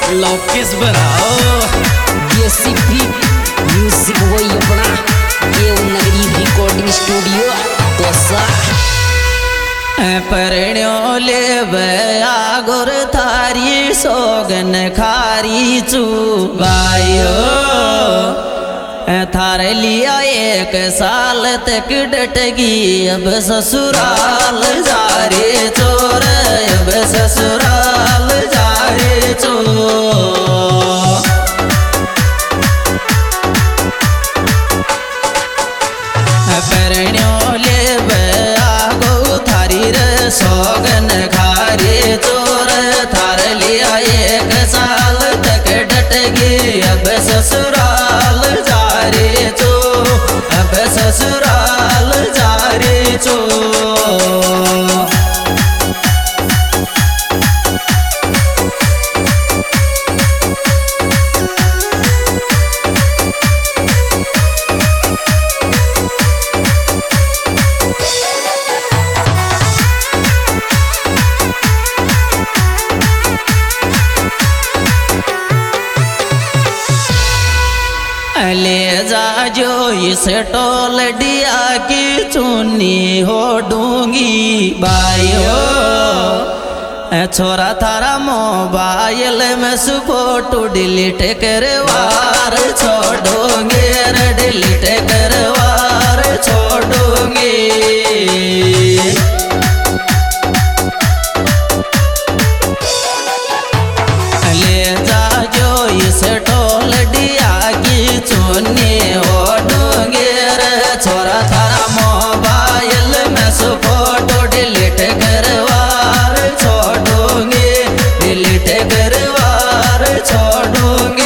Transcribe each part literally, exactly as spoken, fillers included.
लौकिस बनाओ देसी beat music वही अपना देवनगरी रिकॉर्डिंग स्टूडियो तोसा परण्यो ले आगुर थारी सोगन खारी चू बायो थार लिया एक साल तक डटगी अब ससुराल जा रे चोर अब ससुराल जा रे चोर परण्यो ले आगो थारी रे सोगन खारी चोर थार लिया एक साल तक डटगी अब ससुराल जा रे चो अब ससुराल जा रे चो ले जा जो इस टोल डिया की चुन्नी हो डूंगी बायो छोरा थारा मोबाइल में फोटो डिलीट करवार छोड़ोगे डिलीट करवार छोड़ोगे ले जा जो इस टोल डिया की चुन्नी ओढ़ोगे छोरा थारा मोबाइल में फोटो डिलीट करवार छोड़ोगे डिलीट करवार छोड़ोगे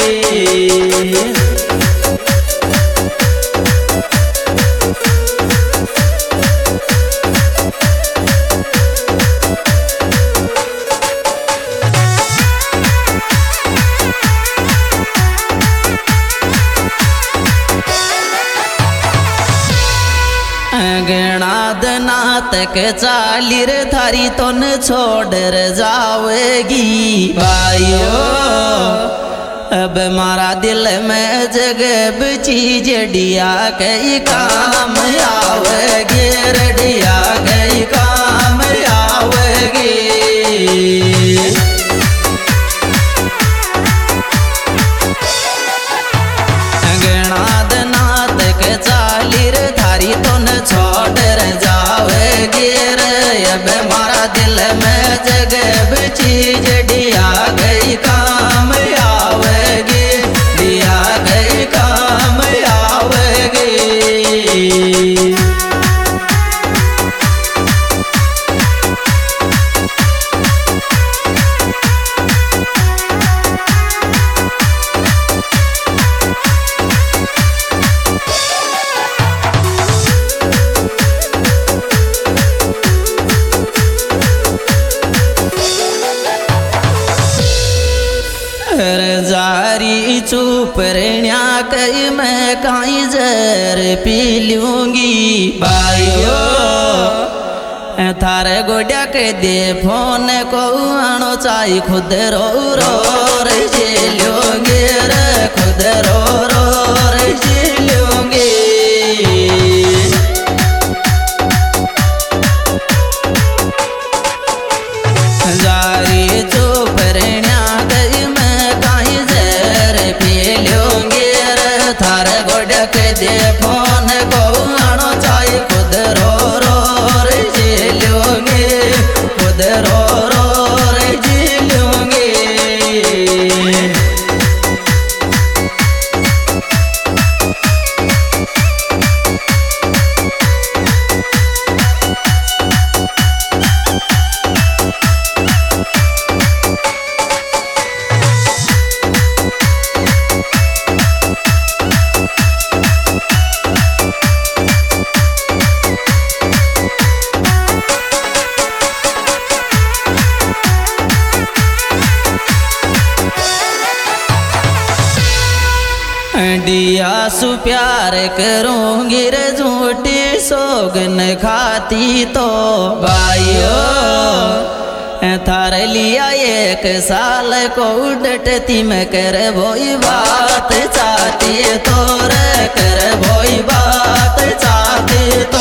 गणादना तक चाली रे थारी तो न छोड़ जावेगी भाइयों अब मारा दिल में जगह चीज डिया कई काम आवेगी रडिया कई काम आवेगी गणादना तक चाली रे थारी तो न छोड़ जावेगी रे अब मारा दिल में जगह चीज डिया गई काम आवेगी डिया गई काम आवेगी जारी चुप रहना कई मैं काई जर पी लूंगी भाइयों थारे गोड्या के दे फोन को आनो चाई खुद रो रो रे जे लोगे रे खुद रो रो रे जे लोगे जारी चुप रहना कई मैं काई जर पी लूंगी रे थारे गोड्या के दे फोन को आनो चाई खुद रो रो रे जे लोगे खुद रो रो रे जे लोगे डिया सु प्यार करूंगी रे झूठी सोगन खाती तो भाइयों थार लिया एक साल को डटती में कर भोई बात चाहती तोर कर भोई बात चाहती तो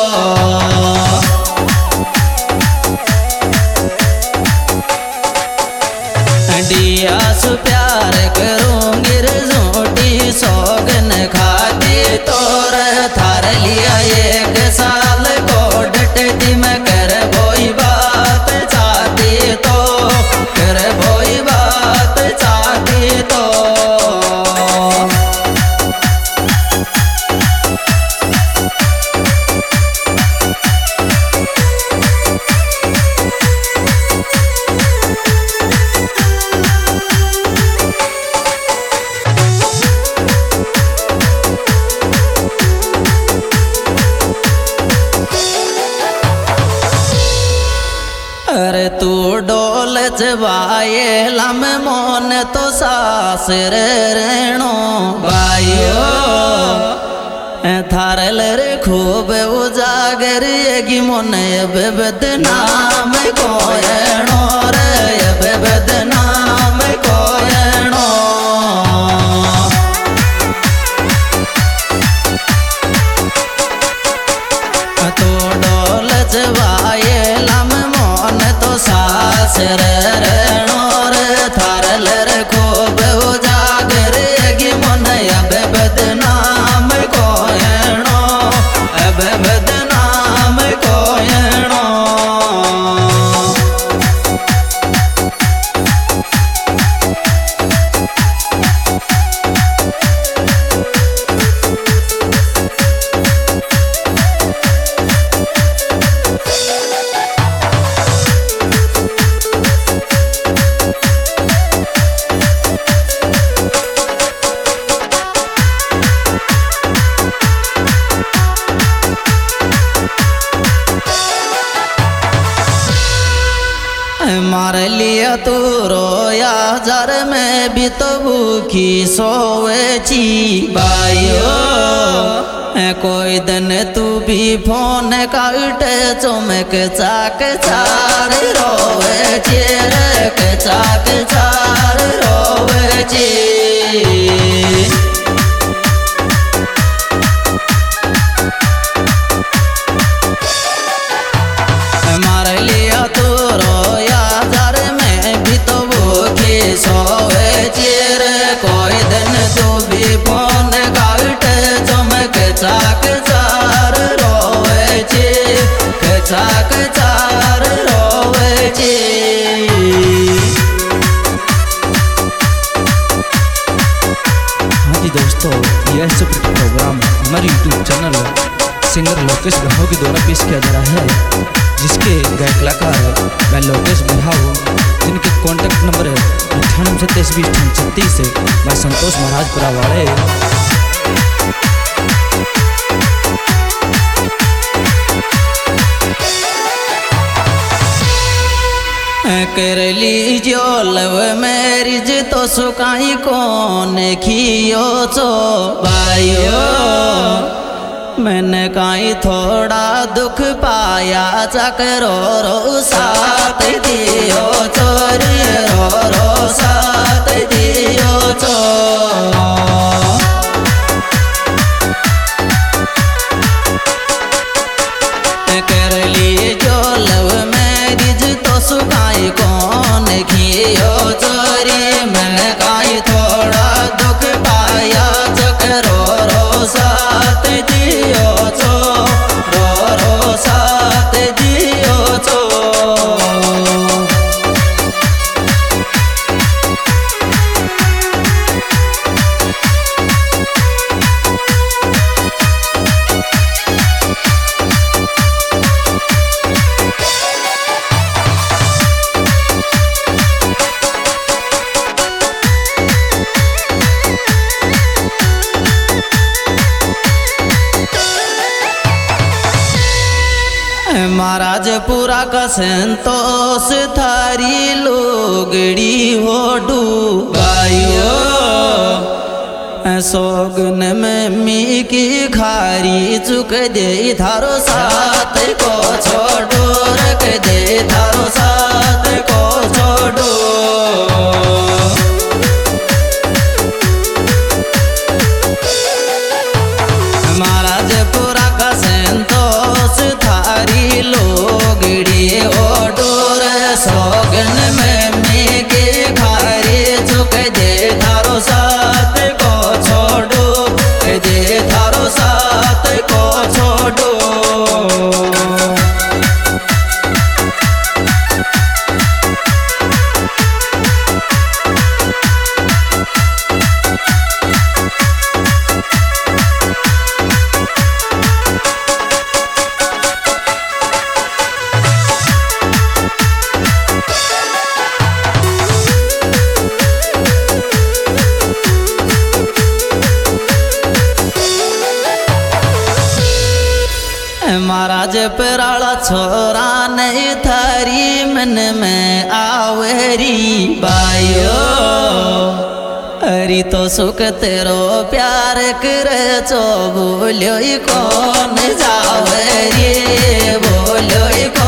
डिया सु प्यार करूंगी रोटी सौगन खाती तोर थार लिया एक साल को डटती में कर भोई बात चाहती तो कर भोई बात चाहती तो अरे तू डोल चबाए लम मोन तो सासर रेणो भाइयो थारल रे खूब उजागर येगी मोन अब बदनाम कोयणो रे अब बदनाम कोयणो तो डोल चबाए लम तो सासर रेणोर थारल रे खूब उजागर येगी मन अब बदनाम कोयणो अब बदनाम कोयणो मार लिया तू रोया जार में भी तो भूखी सोवे ची भाइयो कोई दिन तू भी फोन काट चमक चाक चार रोवे चेरक चाक चार रोवे ची मार लिया तू रोया जार में भी तो भूखी सोवे चेर कोई दिन तू भी फोन काट चमक चाक चार रोवे चे चाक चार रोवे चे हाँ जी दोस्तों, यह सब प्रोग्राम हमारे YouTube channel singer Lokesh Birhau के द्वारा पेश किया जा रहा है, जिसके गायक कलाकार मैं लोकेश बिरहाऊ, जिनके कॉन्टैक्ट नंबर है अट्ठानवे सत्ताईस बीस छत्तीस से मैं संतोष महाराजपुरा वाले। कर लीजियो लव मैरिज तो सुकाई कौन खियो चो भाइयो मैंने काई थोड़ा दुख पाया चकरो रो साथ दियो चोरी रो रो साथ दियो चो कर लीजियो लव मैरिज तो सुकाई कौन खियो चोरी मैंने काई थोड़ा दुख पाया चकरो रो साथ दियो चो रो रो साथ दियो चो महाराज पूरा का संतोष थारी लोगड़ी हो डूबाइयो सोगन में मी की खारी चुक दे थारो साथ को छोड़ो रख दे थारो साथ को छोड़ो महाराजपुरा का संतोष थारी लोगड़ी ओडोर सोगन में मी की खारी चुक दे थारो साथ को छोड़ो दे थारो साथ को छोड़ो महाराज पराला छोरा नहीं थारी मन में आवेरी बायो अरी तो सुख तेरो प्यार करे चो बोलो कौन जावे रे बोलो